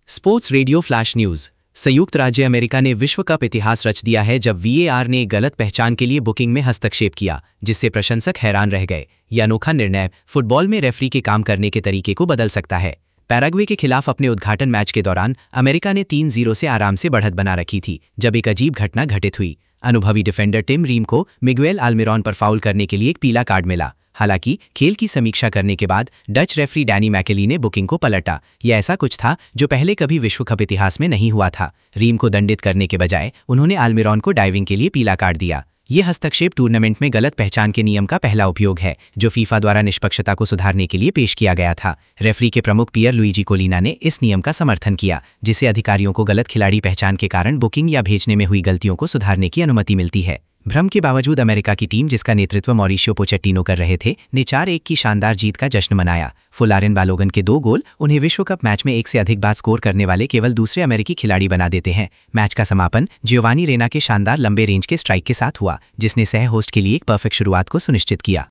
Sports radio flash news. संयुक्त राज्य America ने विश्व कप इतिहास रच दिया है जब वीएआर ने गलत पहचान के लिए बुकिंग में हस्तक्षेप किया, जिससे प्रशंसक हैरान रह गए। यह अनोखा निर्णय फुटबॉल में रेफरी के काम करने के तरीके को बदल सकता है। पैराग्वे के खिलाफ अपने उद्घाटन मैच के दौरान अमेरिका ने 3-0 से आराम से बढ़त बना रखी थी, जब एक अजीब घटना घटित हुई। अनुभवी डिफेंडर टिम रीम को मिगुएल आल्मिरॉन पर फाउल करने के लिए एक पीला कार्ड मिला। हालांकि खेल की समीक्षा करने के बाद डच रेफरी डैनी मैकेली ने बुकिंग को पलटा। यह ऐसा कुछ था जो पहले कभी विश्व कप इतिहास में नहीं हुआ था। रीम को दंडित करने के बजाय उन्होंने आल्मिरॉन को डाइविंग के लिए पीला कार्ड दिया। यह हस्तक्षेप टूर्नामेंट में गलत पहचान के नियम का पहला उपयोग है, जो फीफा द्वारा निष्पक्षता को सुधारने के लिए पेश किया गया था। रेफरी के प्रमुख पियर लुइजी कोलिना ने इस नियम का समर्थन किया, जिससे अधिकारियों को गलत खिलाड़ी पहचान के कारण बुकिंग या भेजने में हुई गलतियों को सुधारने की अनुमति मिलती है। भ्रम के बावजूद अमेरिका की टीम, जिसका नेतृत्व मॉरिशियो पोचेट्टिनो कर रहे थे, ने 4-1 की शानदार जीत का जश्न मनाया। फुलारेन बालोगन के 2 गोल उन्हें विश्व कप मैच में 1 से अधिक बार स्कोर करने वाले केवल दूसरे अमेरिकी खिलाड़ी बना देते हैं। मैच का समापन जियोवानी रेना के शानदार लंबे रेंज के स्ट्राइक के साथ हुआ, जिसने सह होस्ट के लिए एक परफेक्ट शुरुआत को सुनिश्चित किया।